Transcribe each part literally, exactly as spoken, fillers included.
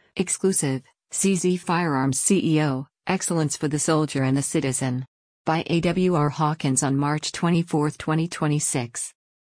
Exclusive, C Z Firearms C E O, Excellence for the Soldier and the Citizen. By A W R Hawkins on March twenty-fourth, twenty twenty-six.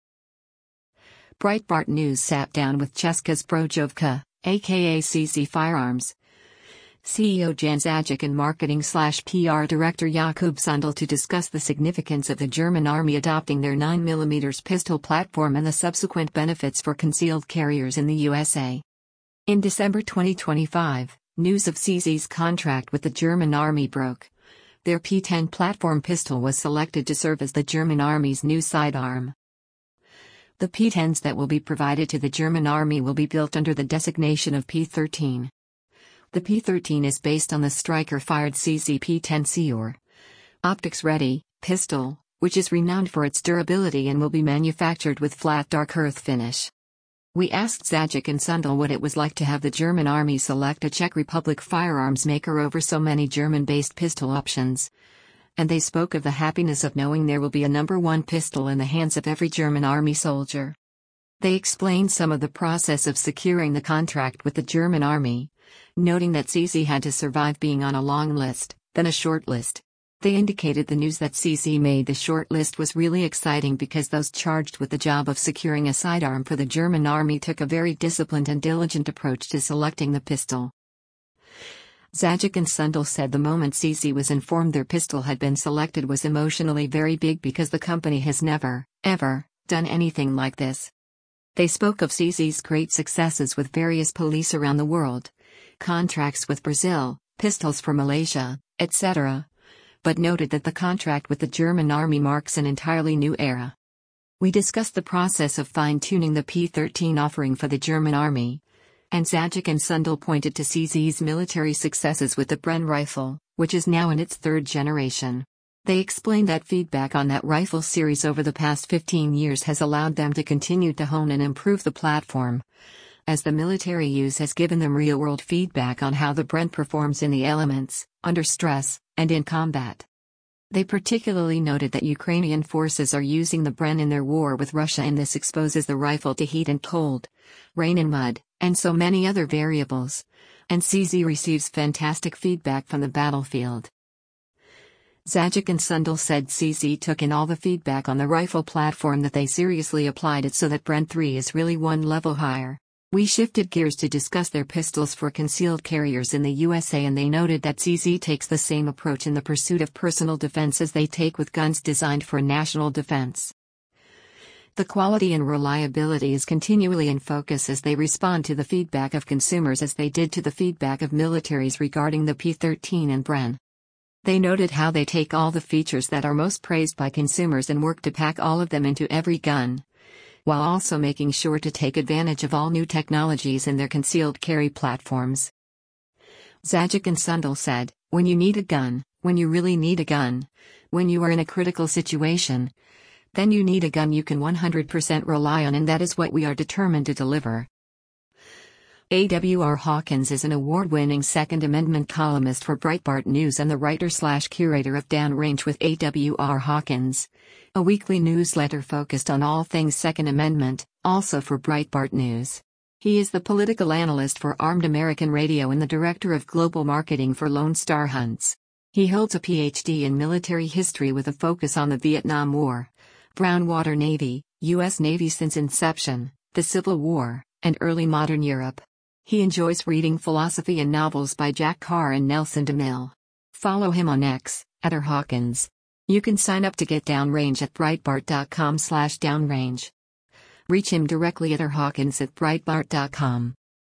Breitbart News sat down with Cheska Zbrojovka, aka C Z Firearms C E O Jan Zajic and Marketing slash P R Director Jakub Sundal to discuss the significance of the German army adopting their nine millimeter pistol platform and the subsequent benefits for concealed carriers in the U S A. In December twenty twenty-five, news of C Z's contract with the German army broke. Their P ten platform pistol was selected to serve as the German army's new sidearm. The P tens that will be provided to the German army will be built under the designation of P thirteen. The P thirteen is based on the Stryker-fired C Z P ten Seor optics-ready pistol, which is renowned for its durability and will be manufactured with flat dark earth finish. We asked Zajic and Sundal what it was like to have the German army select a Czech Republic firearms maker over so many German-based pistol options. And they spoke of the happiness of knowing there will be a number one pistol in the hands of every German army soldier. They explained some of the process of securing the contract with the German army, noting that C Z had to survive being on a long list, then a short list. They indicated the news that C Z made the short list was really exciting because those charged with the job of securing a sidearm for the German army took a very disciplined and diligent approach to selecting the pistol. Zajic and Sundal said the moment C Z was informed their pistol had been selected was emotionally very big because the company has never, ever, done anything like this. They spoke of C Z's great successes with various police around the world, contracts with Brazil, pistols for Malaysia, et cetera, but noted that the contract with the German army marks an entirely new era. We discussed the process of fine-tuning the P thirteen offering for the German army, and Zajic and Sundal pointed to C Z's military successes with the Bren rifle, which is now in its third generation. They explained that feedback on that rifle series over the past fifteen years has allowed them to continue to hone and improve the platform, as the military use has given them real-world feedback on how the Bren performs in the elements, under stress, and in combat. They particularly noted that Ukrainian forces are using the Bren in their war with Russia, and this exposes the rifle to heat and cold, rain and mud, and so many other variables, and C Z receives fantastic feedback from the battlefield. Zajic and Sundal said C Z took in all the feedback on the rifle platform, that they seriously applied it so that Bren three is really one level higher. We shifted gears to discuss their pistols for concealed carriers in the U S A, and they noted that C Z takes the same approach in the pursuit of personal defense as they take with guns designed for national defense. The quality and reliability is continually in focus as they respond to the feedback of consumers, as they did to the feedback of militaries regarding the P thirteen and Bren. They noted how they take all the features that are most praised by consumers and work to pack all of them into every gun, while also making sure to take advantage of all new technologies in their concealed carry platforms. Zajic and Sundal said, "When you need a gun, when you really need a gun, when you are in a critical situation, then you need a gun you can one hundred percent rely on, and that is what we are determined to deliver." A W R Hawkins is an award-winning Second Amendment columnist for Breitbart News and the writer-slash-curator of Downrange with A W R Hawkins, a weekly newsletter focused on all things Second Amendment, also for Breitbart News. He is the political analyst for Armed American Radio and the director of global marketing for Lone Star Hunts. He holds a P H D in military history with a focus on the Vietnam War, Brown Water Navy, U S Navy since inception, the Civil War, and early modern Europe. He enjoys reading philosophy and novels by Jack Carr and Nelson DeMille. Follow him on X, at R Hawkins. You can sign up to get Downrange at breitbart dot com slash downrange. Reach him directly at R Hawkins at breitbart dot com.